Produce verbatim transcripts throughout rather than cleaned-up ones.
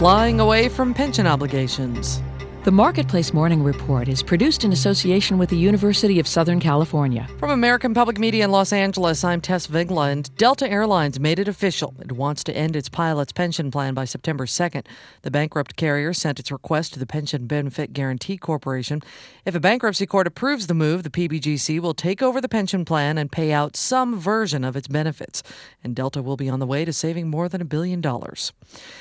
flying away from pension obligations. The Marketplace Morning Report is produced in association with the University of Southern California. From American Public Media in Los Angeles, I'm Tess Vigla, and Delta Airlines made it official. It wants to end its pilots' pension plan by September second. The bankrupt carrier sent its request to the Pension Benefit Guaranty Corporation. If a bankruptcy court approves the move, the P B G C will take over the pension plan and pay out some version of its benefits. And Delta will be on the way to saving more than a billion dollars.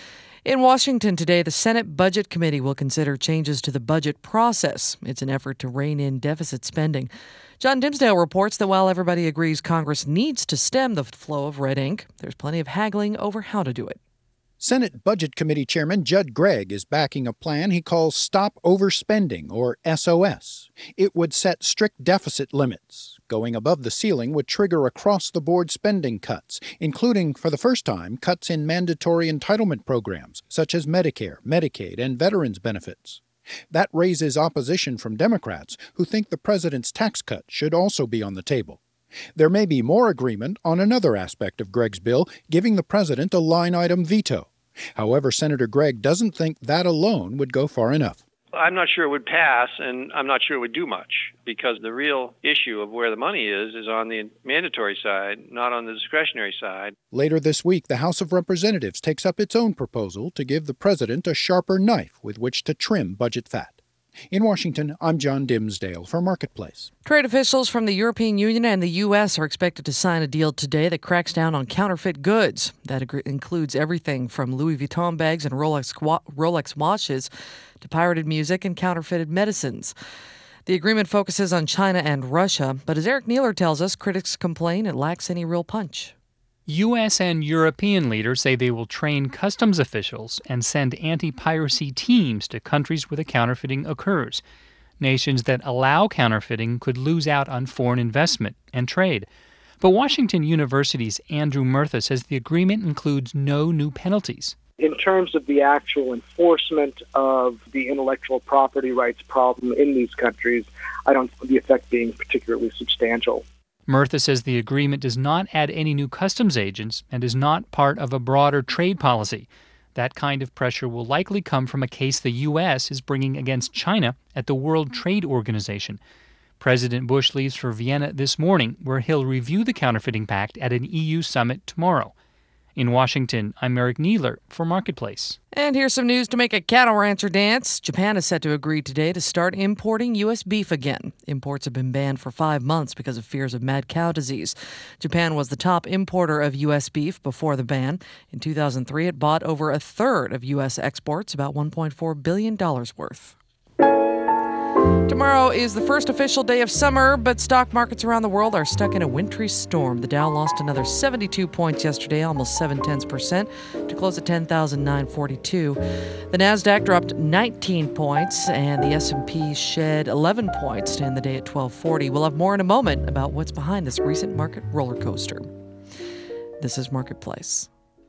In Washington today, the Senate Budget Committee will consider changes to the budget process. It's an effort to rein in deficit spending. John Dimsdale reports that while everybody agrees Congress needs to stem the flow of red ink, there's plenty of haggling over how to do it. Senate Budget Committee Chairman Judd Gregg is backing a plan he calls Stop Overspending, or S O S. It would set strict deficit limits. Going above the ceiling would trigger across-the-board spending cuts, including, for the first time, cuts in mandatory entitlement programs, such as Medicare, Medicaid, and veterans benefits. That raises opposition from Democrats, who think the president's tax cut should also be on the table. There may be more agreement on another aspect of Gregg's bill, giving the president a line-item veto. However, Senator Gregg doesn't think that alone would go far enough. I'm not sure it would pass, and I'm not sure it would do much, because the real issue of where the money is is on the mandatory side, not on the discretionary side. Later this week, the House of Representatives takes up its own proposal to give the president a sharper knife with which to trim budget fat. In Washington, I'm John Dimsdale for Marketplace. Trade officials from the European Union and the U S are expected to sign a deal today that cracks down on counterfeit goods. That ag- includes everything from Louis Vuitton bags and Rolex, Rolex watches to pirated music and counterfeited medicines. The agreement focuses on China and Russia, but as Eric Neeler tells us, critics complain it lacks any real punch. U S and European leaders say they will train customs officials and send anti-piracy teams to countries where the counterfeiting occurs. Nations that allow counterfeiting could lose out on foreign investment and trade. But Washington University's Andrew Murtha says the agreement includes no new penalties. In terms of the actual enforcement of the intellectual property rights problem in these countries, I don't see the effect being particularly substantial. Murtha says the agreement does not add any new customs agents and is not part of a broader trade policy. That kind of pressure will likely come from a case the U S is bringing against China at the World Trade Organization. President Bush leaves for Vienna this morning, where he'll review the counterfeiting pact at an E U summit tomorrow. In Washington, I'm Eric Neeler for Marketplace. And here's some news to make a cattle rancher dance. Japan is set to agree today to start importing U S beef again. Imports have been banned for five months because of fears of mad cow disease. Japan was the top importer of U S beef before the ban. In two thousand three, it bought over a third of U S exports, about one point four billion dollars worth. Tomorrow is the first official day of summer, but stock markets around the world are stuck in a wintry storm. The Dow lost another seventy-two points yesterday, almost seven tenths percent, to close at ten thousand nine hundred forty-two. The Nasdaq dropped nineteen points, and the S and P shed eleven points to end the day at twelve forty. We'll have more in a moment about what's behind this recent market roller coaster. This is Marketplace.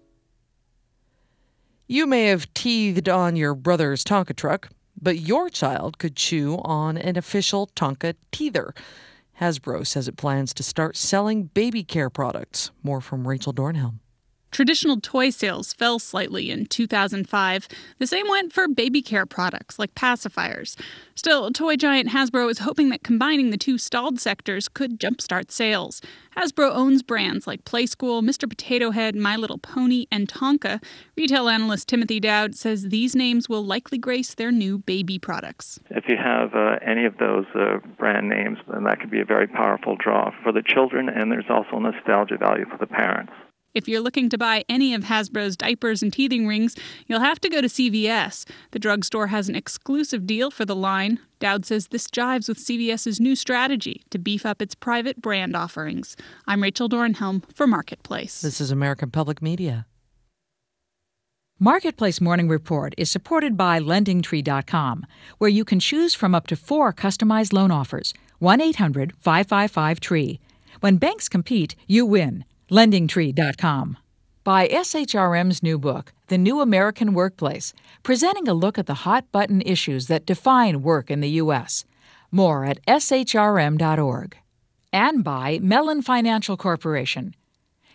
You may have teethed on your brother's Tonka truck, but your child could chew on an official Tonka teether. Hasbro says it plans to start selling baby care products. More from Rachel Dornhelm. Traditional toy sales fell slightly in two thousand five. The same went for baby care products like pacifiers. Still, toy giant Hasbro is hoping that combining the two stalled sectors could jumpstart sales. Hasbro owns brands like Playskool, Mister Potato Head, My Little Pony, and Tonka. Retail analyst Timothy Dowd says these names will likely grace their new baby products. If you have uh, any of those uh, brand names, then that could be a very powerful draw for the children, and there's also nostalgia value for the parents. If you're looking to buy any of Hasbro's diapers and teething rings, you'll have to go to C V S. The drugstore has an exclusive deal for the line. Dowd says this jives with CVS's new strategy to beef up its private brand offerings. I'm Rachel Dornhelm for Marketplace. This is American Public Media. Marketplace Morning Report is supported by Lending Tree dot com, where you can choose from up to four customized loan offers. one eight hundred five five five tree. When banks compete, you win. Lending Tree dot com. By S H R M's new book, The New American Workplace, presenting a look at the hot-button issues that define work in the U S. More at S H R M dot org. And by Mellon Financial Corporation.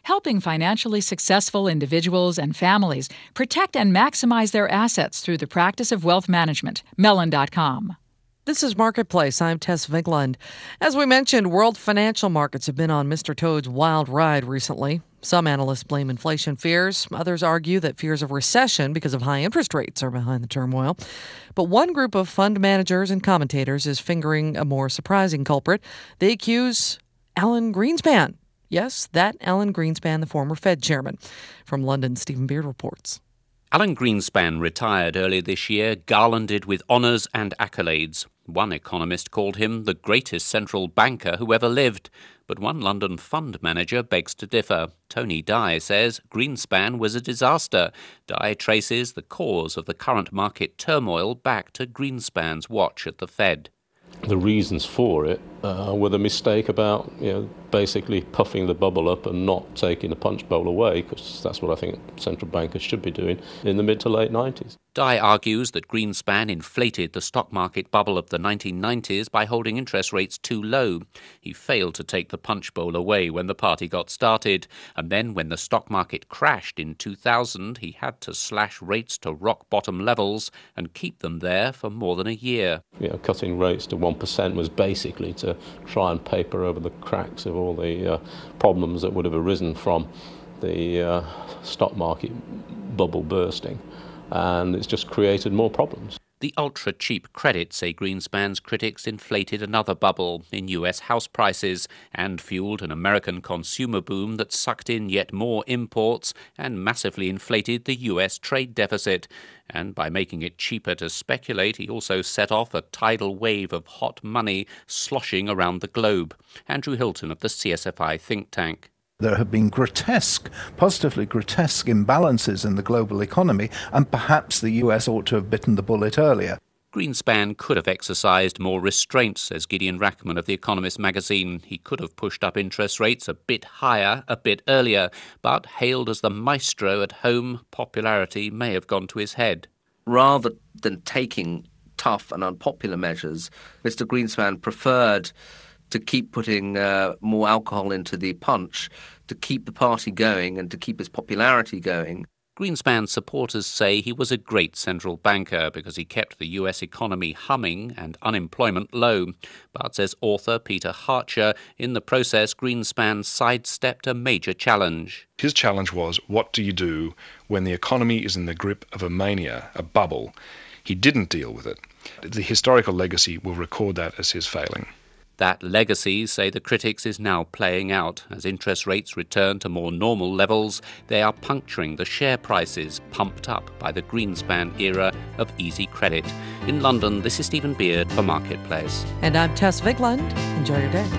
helping financially successful individuals and families protect and maximize their assets through the practice of wealth management. Mellon dot com. This is Marketplace. I'm Tess Vigland. As we mentioned, world financial markets have been on Mister Toad's wild ride recently. Some analysts blame inflation fears. Others argue that fears of recession because of high interest rates are behind the turmoil. But one group of fund managers and commentators is fingering a more surprising culprit. They accuse Alan Greenspan. Yes, that Alan Greenspan, the former Fed chairman. From London, Stephen Beard reports. Alan Greenspan retired earlier this year, garlanded with honours and accolades. One economist called him the greatest central banker who ever lived. But one London fund manager begs to differ. Tony Dye says Greenspan was a disaster. Dye traces the cause of the current market turmoil back to Greenspan's watch at the Fed. The reasons for it uh, were the mistake about, you know, basically puffing the bubble up and not taking the punch bowl away, because that's what I think central bankers should be doing in the mid to late nineties. Dye argues that Greenspan inflated the stock market bubble of the nineteen nineties by holding interest rates too low. He failed to take the punch bowl away when the party got started, and then when the stock market crashed in two thousand, he had to slash rates to rock-bottom levels and keep them there for more than a year. You know, cutting rates to one percent was basically to try and paper over the cracks of all the uh, problems that would have arisen from the uh, stock market bubble bursting. And it's just created more problems. The ultra-cheap credit, say Greenspan's critics, inflated another bubble in U S house prices and fueled an American consumer boom that sucked in yet more imports and massively inflated the U S trade deficit. And by making it cheaper to speculate, he also set off a tidal wave of hot money sloshing around the globe. Andrew Hilton of the C S F I think tank. There have been grotesque, positively grotesque imbalances in the global economy, and perhaps the U S ought to have bitten the bullet earlier. Greenspan could have exercised more restraint, says Gideon Rachman of The Economist magazine. He could have pushed up interest rates a bit higher, a bit earlier, but hailed as the maestro at home, popularity may have gone to his head. Rather than taking tough and unpopular measures, Mister Greenspan preferred to keep putting uh, more alcohol into the punch, to keep the party going and to keep his popularity going. Greenspan's supporters say he was a great central banker because he kept the U S economy humming and unemployment low. But, says author Peter Harcher, in the process Greenspan sidestepped a major challenge. His challenge was, what do you do when the economy is in the grip of a mania, a bubble? He didn't deal with it. The historical legacy will record that as his failing. That legacy, say the critics, is now playing out. As interest rates return to more normal levels, they are puncturing the share prices pumped up by the Greenspan era of easy credit. In London, this is Stephen Beard for Marketplace. And I'm Tess Vigland. Enjoy your day.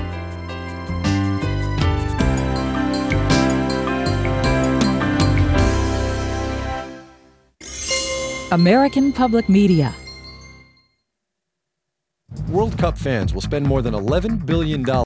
American Public Media. World Cup fans will spend more than eleven billion dollars